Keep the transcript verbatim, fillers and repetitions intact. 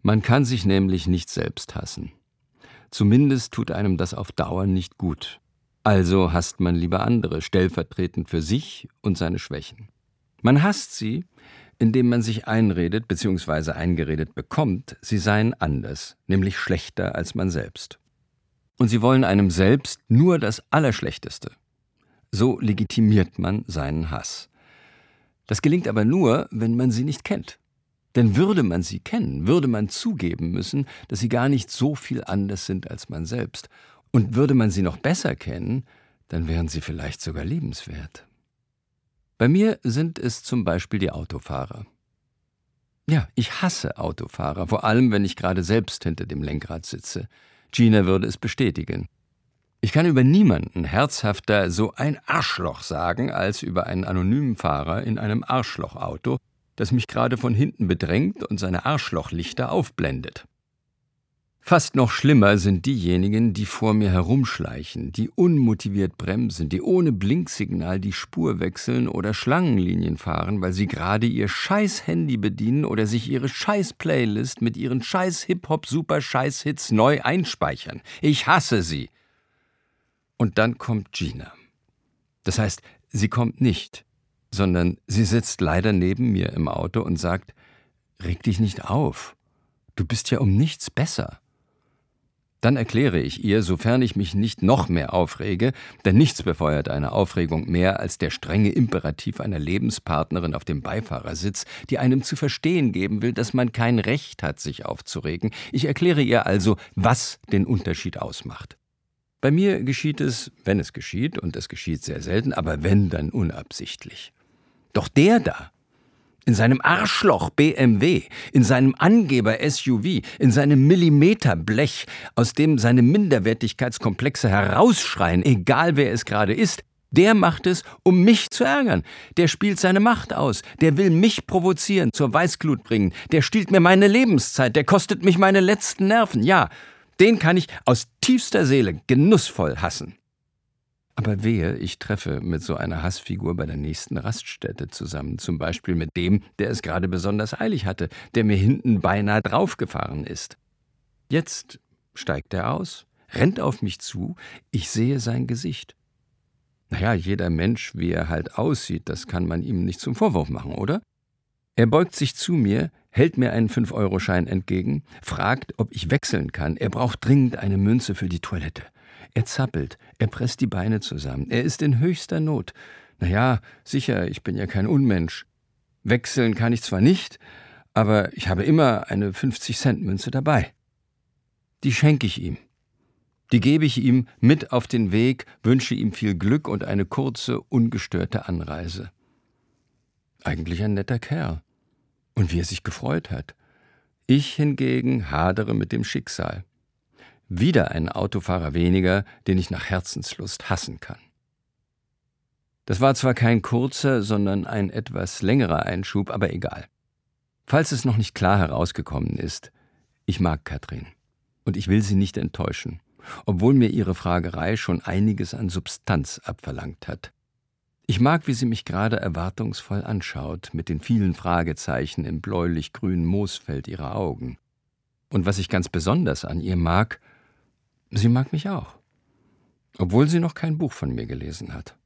Man kann sich nämlich nicht selbst hassen. Zumindest tut einem das auf Dauer nicht gut. Also hasst man lieber andere, stellvertretend für sich und seine Schwächen. Man hasst sie, indem man sich einredet bzw. eingeredet bekommt, sie seien anders, nämlich schlechter als man selbst. Und sie wollen einem selbst nur das Allerschlechteste. So legitimiert man seinen Hass. Das gelingt aber nur, wenn man sie nicht kennt. Denn würde man sie kennen, würde man zugeben müssen, dass sie gar nicht so viel anders sind als man selbst. Und würde man sie noch besser kennen, dann wären sie vielleicht sogar liebenswert. Bei mir sind es zum Beispiel die Autofahrer. Ja, ich hasse Autofahrer, vor allem wenn ich gerade selbst hinter dem Lenkrad sitze. Gina würde es bestätigen. Ich kann über niemanden herzhafter so ein Arschloch sagen, als über einen anonymen Fahrer in einem Arschlochauto, das mich gerade von hinten bedrängt und seine Arschlochlichter aufblendet. Fast noch schlimmer sind diejenigen, die vor mir herumschleichen, die unmotiviert bremsen, die ohne Blinksignal die Spur wechseln oder Schlangenlinien fahren, weil sie gerade ihr scheiß Handy bedienen oder sich ihre scheiß Playlist mit ihren scheiß Hip-Hop-Super-Scheiß-Hits neu einspeichern. Ich hasse sie. Und dann kommt Gina. Das heißt, sie kommt nicht, sondern sie sitzt leider neben mir im Auto und sagt, reg dich nicht auf, du bist ja um nichts besser. Dann erkläre ich ihr, sofern ich mich nicht noch mehr aufrege, denn nichts befeuert eine Aufregung mehr als der strenge Imperativ einer Lebenspartnerin auf dem Beifahrersitz, die einem zu verstehen geben will, dass man kein Recht hat, sich aufzuregen. Ich erkläre ihr also, was den Unterschied ausmacht. Bei mir geschieht es, wenn es geschieht, und es geschieht sehr selten, aber wenn, dann unabsichtlich. Doch der da, in seinem Arschloch B M W, in seinem Angeber S U V, in seinem Millimeterblech, aus dem seine Minderwertigkeitskomplexe herausschreien, egal wer es gerade ist, der macht es, um mich zu ärgern. Der spielt seine Macht aus, der will mich provozieren, zur Weißglut bringen, der stiehlt mir meine Lebenszeit, der kostet mich meine letzten Nerven, ja, den kann ich aus tiefster Seele genussvoll hassen. Aber wehe, ich treffe mit so einer Hassfigur bei der nächsten Raststätte zusammen, zum Beispiel mit dem, der es gerade besonders eilig hatte, der mir hinten beinahe draufgefahren ist. Jetzt steigt er aus, rennt auf mich zu, ich sehe sein Gesicht. Naja, jeder Mensch, wie er halt aussieht, das kann man ihm nicht zum Vorwurf machen, oder? Er beugt sich zu mir, hält mir einen fünf-Euro-Schein entgegen, fragt, ob ich wechseln kann. Er braucht dringend eine Münze für die Toilette. Er zappelt, er presst die Beine zusammen. Er ist in höchster Not. Naja, sicher, ich bin ja kein Unmensch. Wechseln kann ich zwar nicht, aber ich habe immer eine fünfzig-Cent-Münze dabei. Die schenke ich ihm. Die gebe ich ihm mit auf den Weg, wünsche ihm viel Glück und eine kurze, ungestörte Anreise. Eigentlich ein netter Kerl. Und wie er sich gefreut hat. Ich hingegen hadere mit dem Schicksal. Wieder ein Autofahrer weniger, den ich nach Herzenslust hassen kann. Das war zwar kein kurzer, sondern ein etwas längerer Einschub, aber egal. Falls es noch nicht klar herausgekommen ist, ich mag Katrin. Und ich will sie nicht enttäuschen, obwohl mir ihre Fragerei schon einiges an Substanz abverlangt hat. Ich mag, wie sie mich gerade erwartungsvoll anschaut, mit den vielen Fragezeichen im bläulich-grünen Moosfeld ihrer Augen. Und was ich ganz besonders an ihr mag, sie mag mich auch, obwohl sie noch kein Buch von mir gelesen hat.